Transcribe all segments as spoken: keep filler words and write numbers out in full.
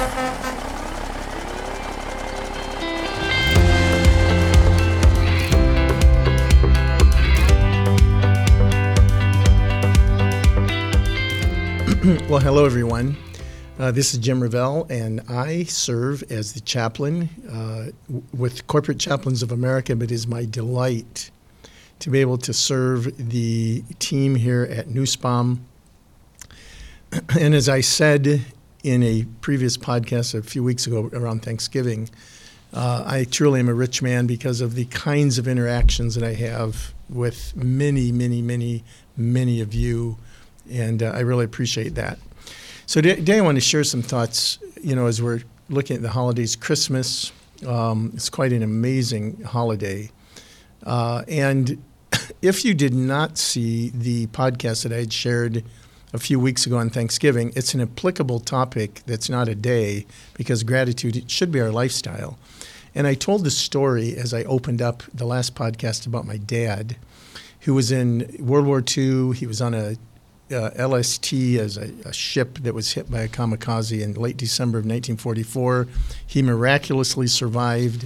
Well, hello, everyone. Uh, this is Jim Revell, and I serve as the chaplain uh, w- with Corporate Chaplains of America, but it is my delight to be able to serve the team here at Nussbaum. And as I said in a previous podcast a few weeks ago around Thanksgiving, uh, I truly am a rich man because of the kinds of interactions that I have with many, many, many, many of you. And uh, I really appreciate that. So today I want to share some thoughts, you know, as we're looking at the holidays. Christmas, um, it's quite an amazing holiday. Uh, and if you did not see the podcast that I had shared a few weeks ago on Thanksgiving, it's an applicable topic that's not a day, because gratitude, it should be our lifestyle. And I told the story as I opened up the last podcast about my dad, who was in World War Two. He was on a Uh, L S T as a, a ship that was hit by a kamikaze in late December of nineteen forty-four. He miraculously survived.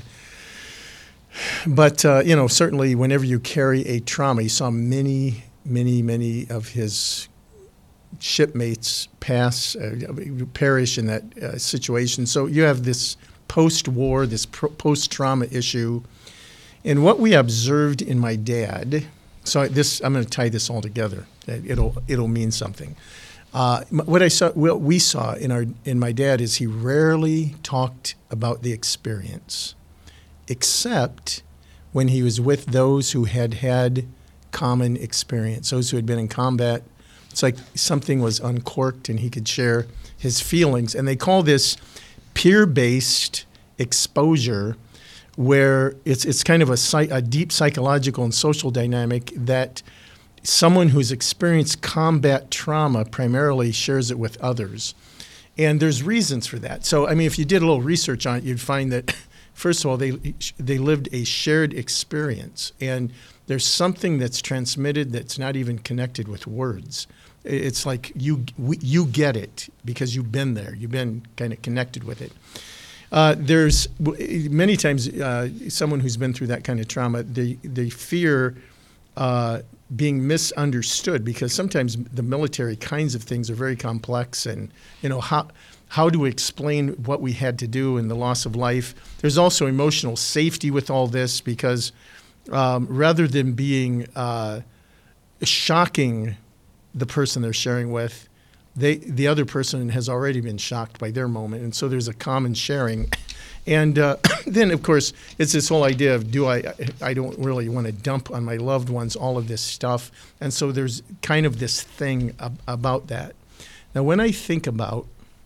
But, uh, you know, certainly whenever you carry a trauma, he saw many, many, many of his shipmates pass, uh, perish in that uh, situation. So you have this post-war, this pro- post-trauma issue. And what we observed in my dad, so this I'm going to tie this all together. It'll it'll mean something. Uh, what I saw, what we saw in our in my dad is he rarely talked about the experience, except when he was with those who had had common experience, those who had been in combat. It's like something was uncorked and he could share his feelings. And they call this peer-based exposure, where it's it's kind of a, a deep psychological and social dynamic that someone who's experienced combat trauma primarily shares it with others. And there's reasons for that. So, I mean, if you did a little research on it, you'd find that, first of all, they they lived a shared experience. And there's something that's transmitted that's not even connected with words. It's like you you get it because you've been there. You've been kind of connected with it. Uh, there's many times uh, someone who's been through that kind of trauma, they, they fear uh, being misunderstood, because sometimes the military kinds of things are very complex, and, you know, how how do we explain what we had to do and the loss of life? There's also emotional safety with all this, because um, rather than being uh, shocking the person they're sharing with, They, the other person has already been shocked by their moment, and so there's a common sharing. And uh, then, of course, it's this whole idea of, do I, I don't really want to dump on my loved ones all of this stuff. And so there's kind of this thing ab- about that. Now, when I think about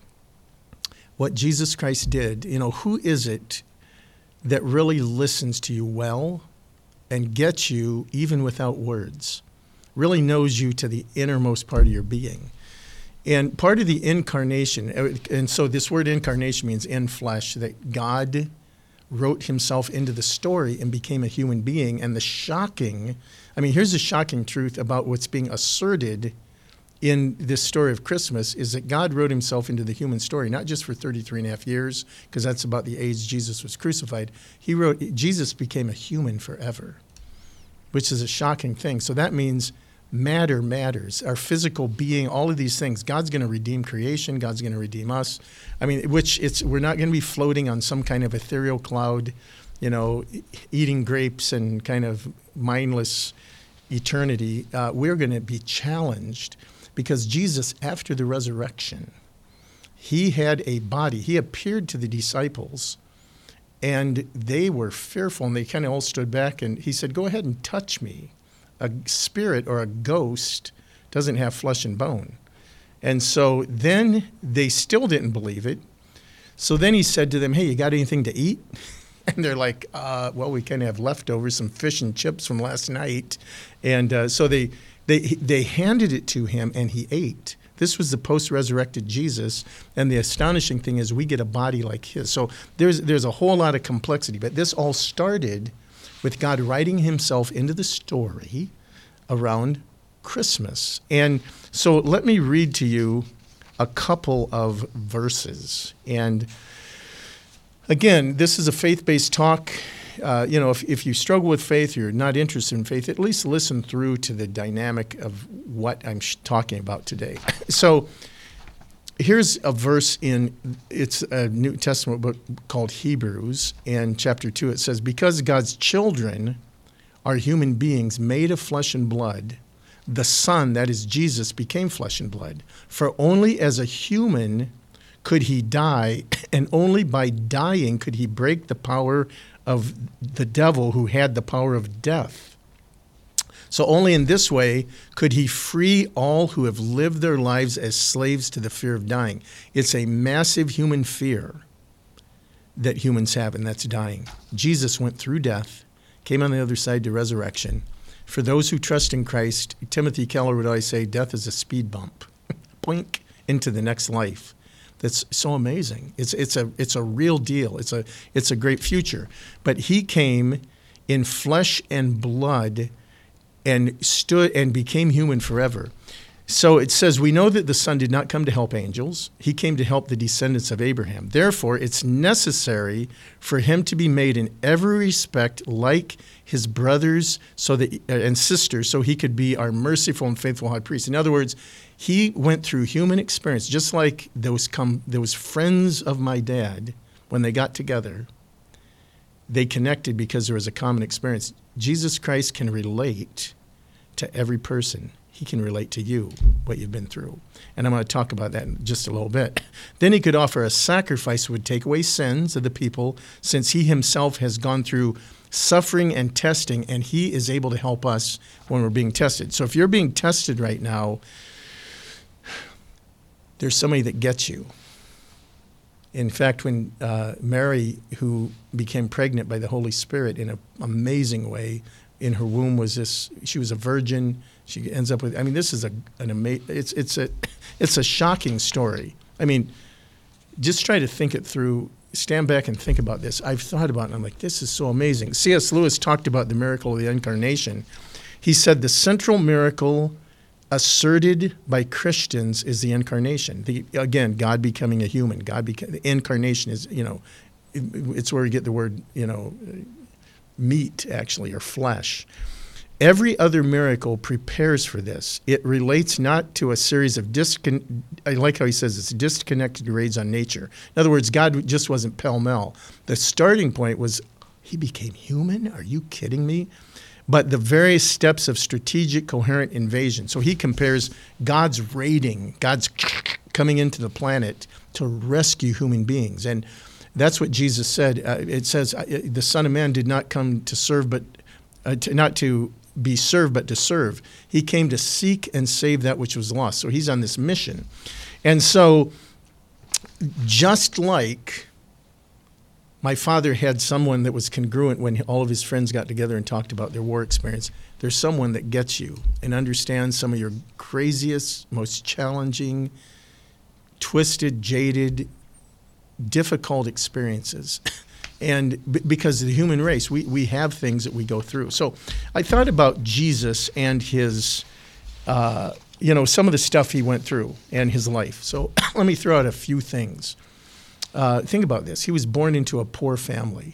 what Jesus Christ did, you know, who is it that really listens to you well and gets you even without words, really knows you to the innermost part of your being? And part of the incarnation, and so this word incarnation means in flesh, that God wrote himself into the story and became a human being. And the shocking, I mean, here's the shocking truth about what's being asserted in this story of Christmas, is that God wrote himself into the human story, not just for thirty-three and a half years, because that's about the age Jesus was crucified. He wrote, Jesus became a human forever, which is a shocking thing. So that means matter matters, our physical being, all of these things. God's going to redeem creation. God's going to redeem us. I mean, which it's we're not going to be floating on some kind of ethereal cloud, you know, eating grapes and kind of mindless eternity. Uh, we're going to be challenged, because Jesus, after the resurrection, he had a body. He appeared to the disciples, and they were fearful, and they kind of all stood back, and he said, "Go ahead and touch me." A spirit or a ghost doesn't have flesh and bone. And so then they still didn't believe it. So then he said to them, "Hey, you got anything to eat?" And they're like, uh, well, we kind of have leftovers, some fish and chips from last night. And uh, so they, they, they handed it to him, and he ate. This was the post-resurrected Jesus, and the astonishing thing is we get a body like his. So there's there's a whole lot of complexity, but this all started with God writing himself into the story around Christmas. And so let me read to you a couple of verses. And again, this is a faith-based talk. Uh, you know, if, if you struggle with faith, you're not interested in faith, at least listen through to the dynamic of what I'm sh- talking about today. So here's a verse in, it's a New Testament book called Hebrews, and chapter two, it says, because God's children are human beings made of flesh and blood, the Son, that is Jesus, became flesh and blood. For only as a human could he die, and only by dying could he break the power of the devil who had the power of death. So only in this way could he free all who have lived their lives as slaves to the fear of dying. It's a massive human fear that humans have, and that's dying. Jesus went through death, came on the other side to resurrection. For those who trust in Christ, Timothy Keller would always say, death is a speed bump. Poink into the next life. That's so amazing. It's it's a it's a real deal. It's a it's a great future. But he came in flesh and blood and stood and became human forever. So it says, we know that the Son did not come to help angels. He came to help the descendants of Abraham. Therefore, it's necessary for him to be made in every respect like his brothers so that and sisters, so he could be our merciful and faithful high priest. In other words, he went through human experience, just like those come those friends of my dad, when they got together, they connected because there was a common experience. Jesus Christ can relate to every person. He can relate to you, what you've been through. And I'm going to talk about that in just a little bit. Then he could offer a sacrifice that would take away sins of the people, since he himself has gone through suffering and testing, and he is able to help us when we're being tested. So if you're being tested right now, there's somebody that gets you. In fact, when uh, Mary, who became pregnant by the Holy Spirit in an amazing way, in her womb was this, she was a virgin. She ends up with, I mean, this is a an amazing, it's it's a it's a shocking story. I mean, just try to think it through, stand back and think about this. I've thought about it, and I'm like, this is so amazing. C S Lewis talked about the miracle of the Incarnation. He said the central miracle asserted by Christians is the Incarnation. The, again, God becoming a human. God became, the Incarnation is, you know, it, it's where you get the word, you know, meat, actually, or flesh. Every other miracle prepares for this. It relates not to a series of discon- I like how he says it's disconnected raids on nature. In other words, God just wasn't pell-mell. The starting point was, he became human? Are you kidding me? But the various steps of strategic, coherent invasion. So he compares God's raiding, God's coming into the planet to rescue human beings. And that's what Jesus said. Uh, it says, uh, the Son of Man did not come to serve, but uh, to, not to be served, but to serve. He came to seek and save that which was lost. So he's on this mission. And so just like my father had someone that was congruent when all of his friends got together and talked about their war experience, there's someone that gets you and understands some of your craziest, most challenging, twisted, jaded, difficult experiences. And b- because of the human race, we, we have things that we go through. So I thought about Jesus and his, uh, you know, some of the stuff he went through and his life. So let me throw out a few things. Uh, think about this. He was born into a poor family.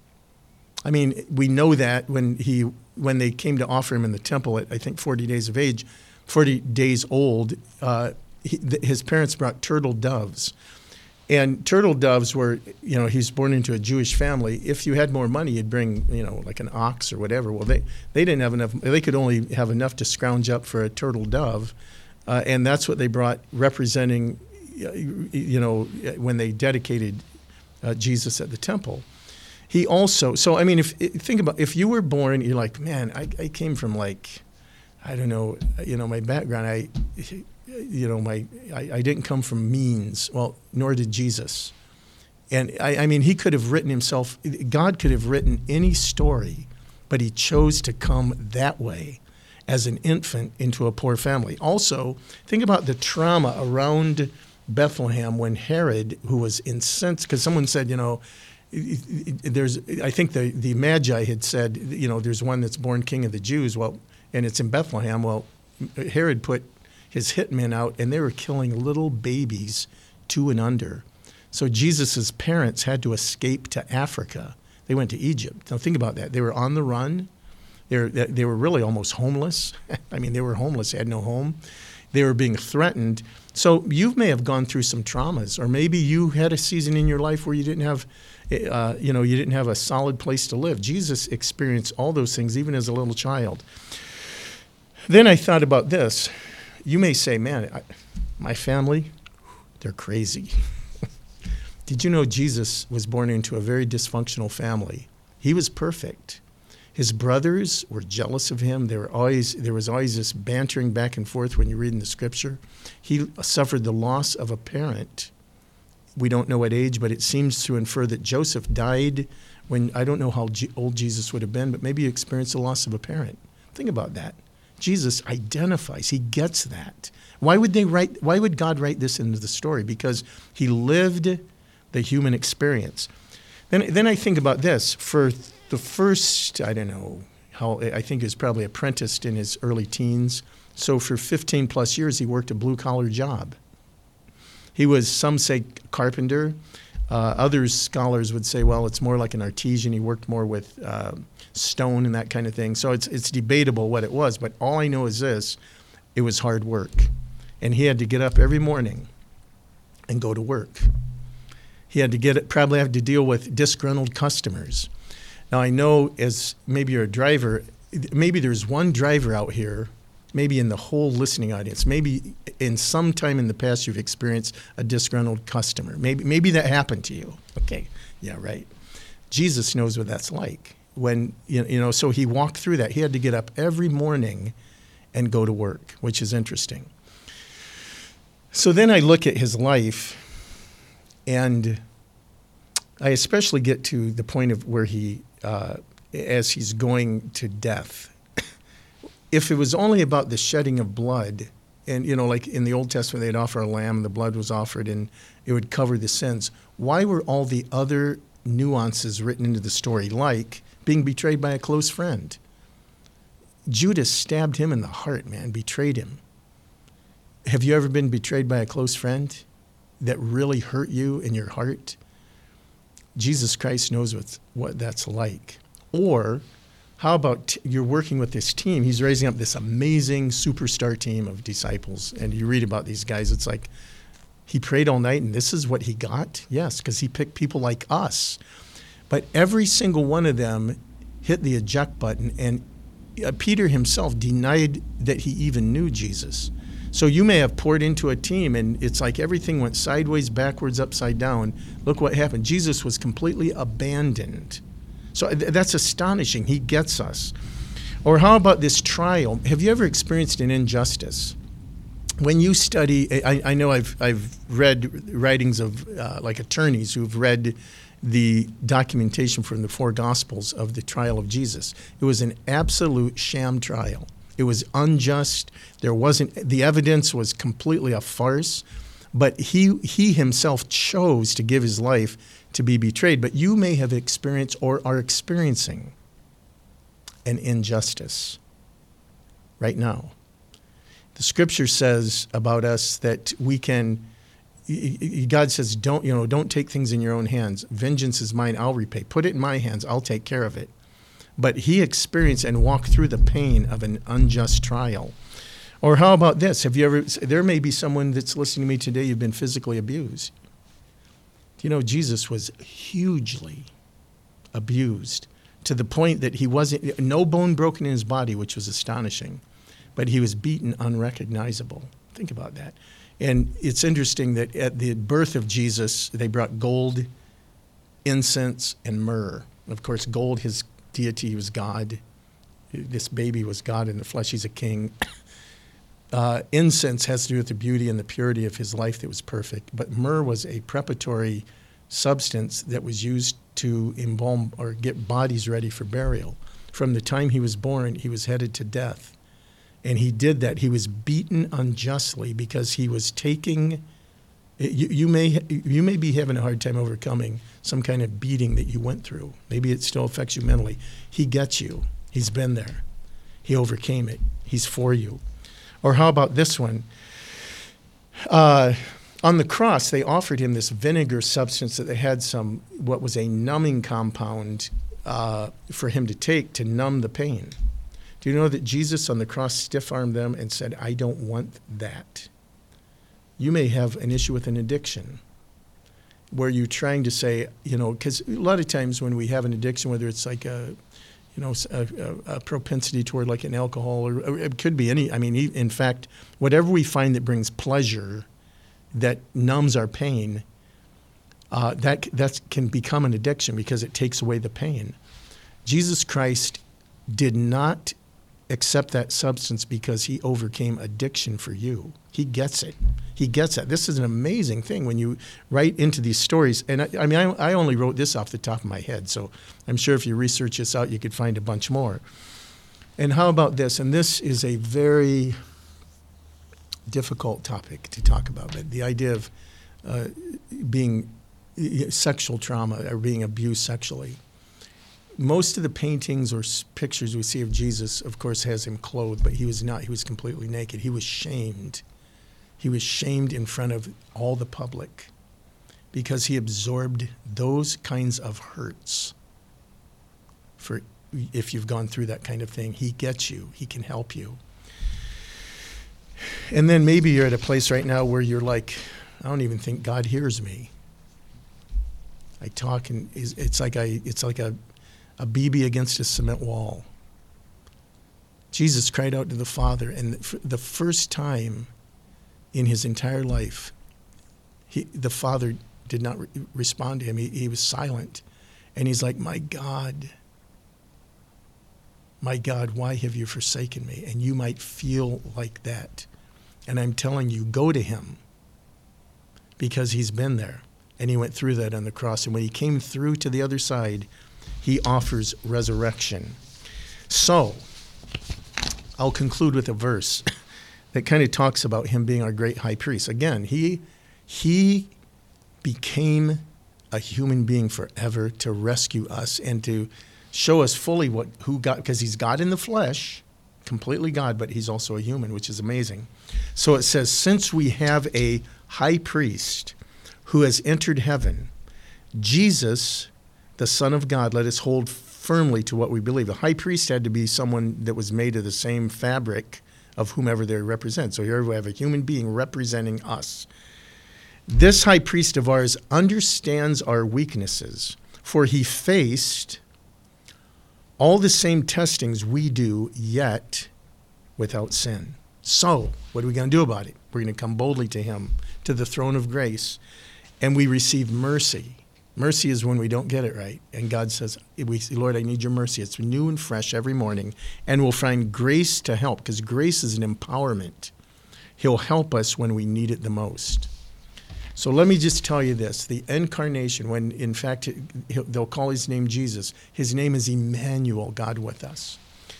I mean, we know that when he when they came to offer him in the temple at, I think, forty days of age, forty days old, uh, he, th- his parents brought turtle doves. And turtle doves were, you know, he's born into a Jewish family. If you had more money, you'd bring, you know, like an ox or whatever. Well, they, they didn't have enough. They could only have enough to scrounge up for a turtle dove. Uh, and that's what they brought, representing, you know, when they dedicated uh, Jesus at the temple. He also, so, I mean, if think about, if you were born, you're like, man, I, I came from like, I don't know, you know, my background, I... You know, my I, I didn't come from means. Well, nor did Jesus. And I, I mean, he could have written himself, God could have written any story, but he chose to come that way as an infant into a poor family. Also, think about the trauma around Bethlehem when Herod, who was incensed, because someone said, you know, there's, I think the, the Magi had said, you know, there's one that's born king of the Jews, well, and it's in Bethlehem. Well, Herod put his hitmen out, and they were killing little babies two and under. So Jesus' parents had to escape to Africa. They went to Egypt. Now think about that. They were on the run. They were, they were really almost homeless. I mean, they were homeless. They had no home. They were being threatened. So you may have gone through some traumas, or maybe you had a season in your life where you didn't have, uh, you know, you didn't have a solid place to live. Jesus experienced all those things even as a little child. Then I thought about this. You may say, man, I, my family, they're crazy. Did you know Jesus was born into a very dysfunctional family? He was perfect. His brothers were jealous of him. There were always there was always this bantering back and forth when you read in the scripture. He suffered the loss of a parent. We don't know what age, but it seems to infer that Joseph died when, I don't know how old Jesus would have been, but maybe he experienced the loss of a parent. Think about that. Jesus identifies. He gets that. Why would they write? Why would God write this into the story? Because he lived the human experience. Then, then I think about this. For the first, I don't know how, I think he was probably apprenticed in his early teens. So for fifteen plus years, he worked a blue collar job. He was, some say, carpenter. Uh, others, scholars would say, well, it's more like an artisan. He worked more with uh, stone and that kind of thing. So it's it's debatable what it was. But all I know is this: it was hard work, and he had to get up every morning and go to work. He had to get probably have to deal with disgruntled customers. Now I know, as maybe you're a driver, maybe there's one driver out here, maybe in the whole listening audience, maybe in some time in the past you've experienced a disgruntled customer. Maybe maybe that happened to you. Okay, yeah, right. Jesus knows what that's like. When you know, so he walked through that. He had to get up every morning and go to work, which is interesting. So then I look at his life, and I especially get to the point of where he, uh, as he's going to death. If it was only about the shedding of blood, and, you know, like in the Old Testament, they'd offer a lamb, and the blood was offered, and it would cover the sins. Why were all the other nuances written into the story, like being betrayed by a close friend? Judas stabbed him in the heart, man, betrayed him. Have you ever been betrayed by a close friend that really hurt you in your heart? Jesus Christ knows what, what that's like. Or how about t- you're working with this team? He's raising up this amazing superstar team of disciples, and you read about these guys. It's like he prayed all night, and this is what he got? Yes, because he picked people like us. But every single one of them hit the eject button, and uh, Peter himself denied that he even knew Jesus. So you may have poured into a team, and it's like everything went sideways, backwards, upside down. Look what happened. Jesus was completely abandoned. So that's astonishing. He gets us. Or how about this trial? Have you ever experienced an injustice? When you study, I, I know I've I've read writings of uh, like attorneys who've read the documentation from the four Gospels of the trial of Jesus. It was an absolute sham trial. It was unjust. There wasn't, the evidence was completely a farce, but he he himself chose to give his life to be betrayed. But you may have experienced or are experiencing an injustice right now. The scripture says about us that we can, God says, don't, you know, don't take things in your own hands. Vengeance is mine, I'll repay. Put it in my hands, I'll take care of it. But he experienced and walked through the pain of an unjust trial. Or how about this? Have you ever, there may be someone that's listening to me today, you've been physically abused. Do you know Jesus was hugely abused to the point that he wasn't, no bone broken in his body, which was astonishing, but he was beaten unrecognizable. Think about that. And it's interesting that at the birth of Jesus, they brought gold, incense, and myrrh. Of course, gold, his deity was God. This baby was God in the flesh. He's a king. Uh, incense has to do with the beauty and the purity of his life that was perfect. But myrrh was a preparatory substance that was used to embalm or get bodies ready for burial. From the time he was born, he was headed to death. And he did that. He was beaten unjustly because he was taking, you, you may you may be having a hard time overcoming some kind of beating that you went through. Maybe it still affects you mentally. He gets you. He's been there. He overcame it. He's for you. Or how about this one? Uh, on the cross, they offered him this vinegar substance that they had some, what was a numbing compound uh, for him to take to numb the pain. Do you know that Jesus on the cross stiff-armed them and said, I don't want that? You may have an issue with an addiction where you're trying to say, you know, because a lot of times when we have an addiction, whether it's like a, you know, a, a, a propensity toward like an alcohol, or, or it could be any, I mean, in fact, whatever we find that brings pleasure, that numbs our pain, uh, that that can become an addiction because it takes away the pain. Jesus Christ did not accept that substance because he overcame addiction for you. He gets it. He gets it. This is an amazing thing when you write into these stories. And I, I mean, I, I only wrote this off the top of my head, so I'm sure if you research this out, you could find a bunch more. And how about this? And this is a very difficult topic to talk about, but the idea of uh, being sexual trauma or being abused sexually. Most of the paintings or pictures we see of Jesus, of course, has him clothed, but he was not. He was completely naked. He was shamed. He was shamed in front of all the public because he absorbed those kinds of hurts. For if you've gone through that kind of thing, he gets you. He can help you. And then maybe you're at a place right now where you're like, I don't even think God hears me. I talk and it's like I, it's like a, a B B against a cement wall. Jesus cried out to the Father, and for the first time in his entire life, he, the Father did not re- respond to him. He, he was silent. And he's like, my God, my God, why have you forsaken me? And you might feel like that. And I'm telling you, go to him because he's been there. And he went through that on the cross. And when he came through to the other side, he offers resurrection. So, I'll conclude with a verse that kind of talks about him being our great high priest. Again, he he became a human being forever to rescue us and to show us fully what who God, because he's God in the flesh, completely God, but he's also a human, which is amazing. So it says, since we have a high priest who has entered heaven, Jesus, the Son of God, let us hold firmly to what we believe. The high priest had to be someone that was made of the same fabric of whomever they represent. So here we have a human being representing us. This high priest of ours understands our weaknesses, for he faced all the same testings we do, yet without sin. So what are we going to do about it? We're going to come boldly to him, to the throne of grace, and we receive mercy. Mercy is when we don't get it right. And God says, we say, Lord, I need your mercy. It's new and fresh every morning. And we'll find grace to help, because grace is an empowerment. He'll help us when we need it the most. So let me just tell you this. The incarnation, when in fact they'll call his name Jesus, his name is Emmanuel, God with us.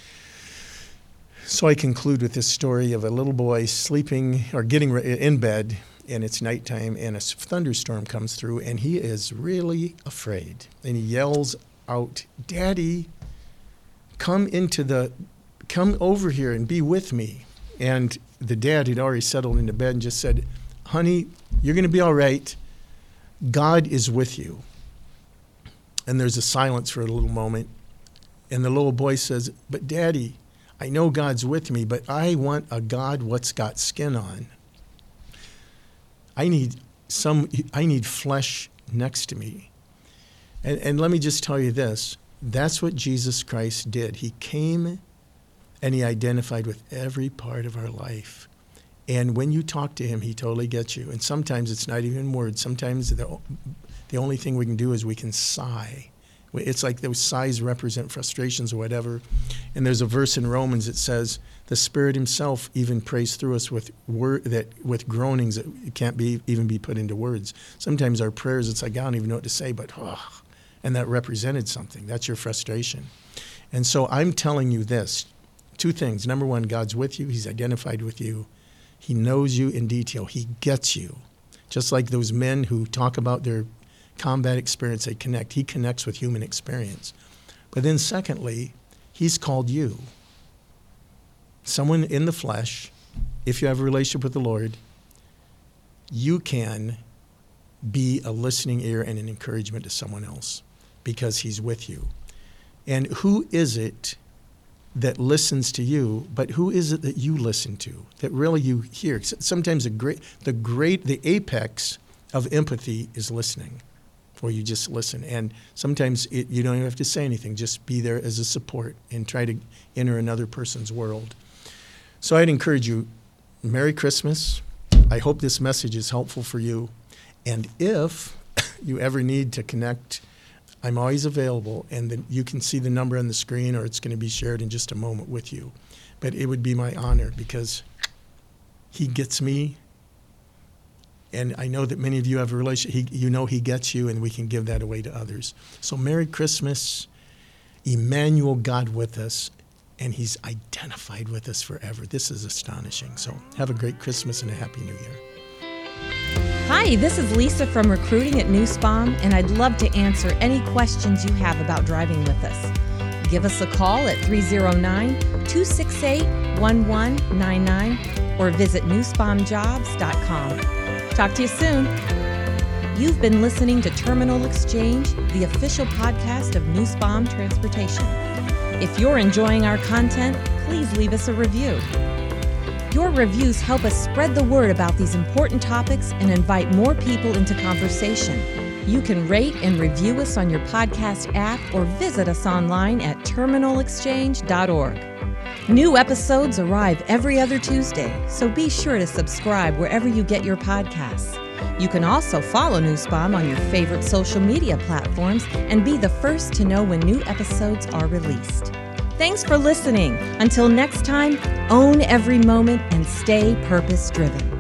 So I conclude with this story of a little boy sleeping or getting in bed, and it's nighttime, and a thunderstorm comes through, and he is really afraid. And he yells out, Daddy, come into the, come over here and be with me. And the dad had already settled into bed and just said, honey, you're going to be all right. God is with you. And there's a silence for a little moment. And the little boy says, but Daddy, I know God's with me, but I want a God what's got skin on. I need some, I need flesh next to me. And, and let me just tell you this. That's what Jesus Christ did. He came and he identified with every part of our life. And when you talk to him, he totally gets you. And sometimes it's not even words. Sometimes the, the only thing we can do is we can sigh. It's like those sighs represent frustrations or whatever. And there's a verse in Romans that says, the Spirit himself even prays through us with word, that with groanings that can't be even be put into words. Sometimes our prayers, it's like, I don't even know what to say, but, oh, and that represented something. That's your frustration. And so I'm telling you this, two things. Number one, God's with you. He's identified with you. He knows you in detail. He gets you. Just like those men who talk about their combat experience, they connect. He connects with human experience. But then secondly, he's called you. Someone in the flesh, if you have a relationship with the Lord, you can be a listening ear and an encouragement to someone else because he's with you. And who is it that listens to you, but who is it that you listen to, that really you hear? Sometimes the great, the great, the apex of empathy is listening, where you just listen. And sometimes it, you don't even have to say anything, just be there as a support and try to enter another person's world. So I'd encourage you, Merry Christmas. I hope this message is helpful for you. And if you ever need to connect, I'm always available, and then you can see the number on the screen, or it's going to be shared in just a moment with you. But it would be my honor because he gets me, and I know that many of you have a relationship. He, you know he gets you, and we can give that away to others. So Merry Christmas, Emmanuel, God with us, and he's identified with us forever. This is astonishing. So have a great Christmas and a Happy New Year. Hi, this is Lisa from Recruiting at Nussbaum, and I'd love to answer any questions you have about driving with us. Give us a call at three oh nine, two six eight, one one nine nine or visit nussbaum jobs dot com. Talk to you soon. You've been listening to Terminal Exchange, the official podcast of Nussbaum Transportation. If you're enjoying our content, please leave us a review. Your reviews help us spread the word about these important topics and invite more people into conversation. You can rate and review us on your podcast app or visit us online at terminal exchange dot org. New episodes arrive every other Tuesday, so be sure to subscribe wherever you get your podcasts. You can also follow Nussbaum on your favorite social media platforms and be the first to know when new episodes are released. Thanks for listening. Until next time, own every moment and stay purpose-driven.